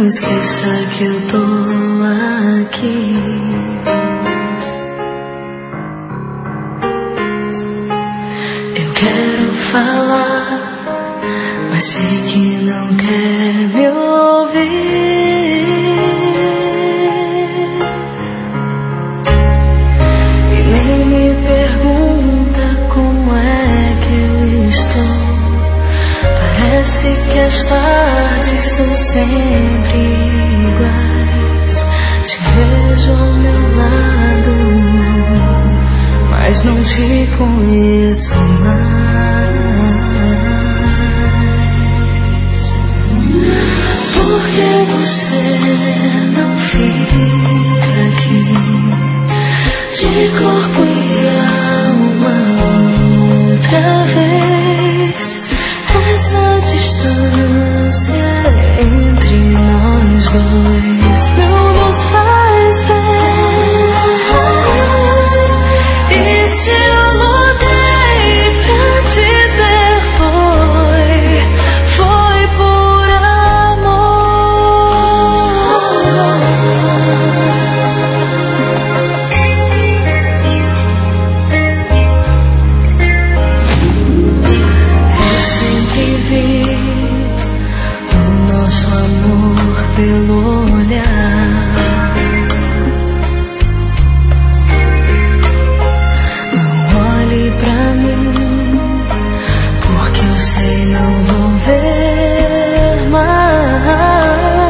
Não esqueça que eu tô aqui. Eu quero falar, mas sei que não quer me ouvir. E nem me pergunta como é que eu estou. Parece que as tardes são sempre iguais. Te vejo ao meu lado, mas não te conheço mais. Por que você não fica aqui, de corpo e alma outra vez? Essa distância entre nós dois não nos faz bem. E se eu lutei pra te ter, foi por amor. Eu sempre vi o nosso amor pelo olhar. Não olhe pra mim, porque eu sei não vou ver mais.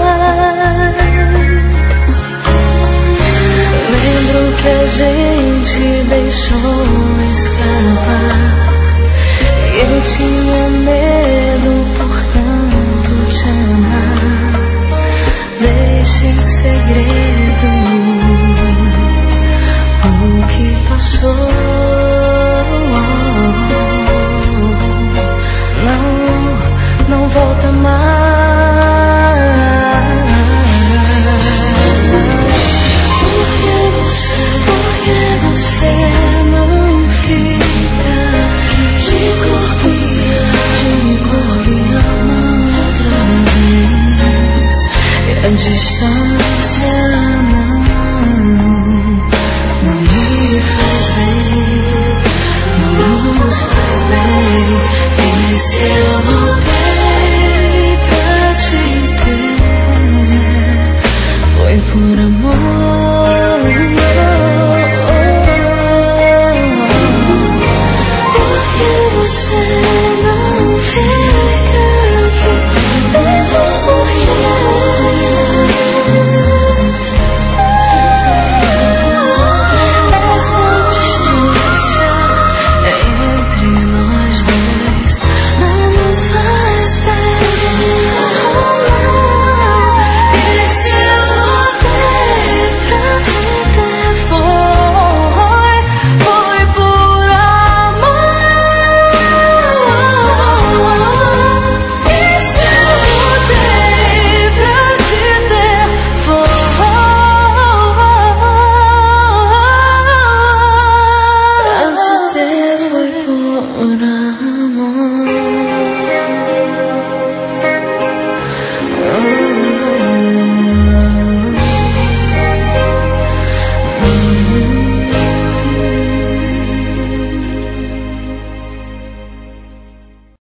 Lembro que a gente deixou escapar. Eu tinha medo, portanto te amar. Deixe em segredo o que passou. Não volta mais. Por que você não fica de corpo e alma outra vez? E a distância não me faz bem, não nos faz bem. E se eu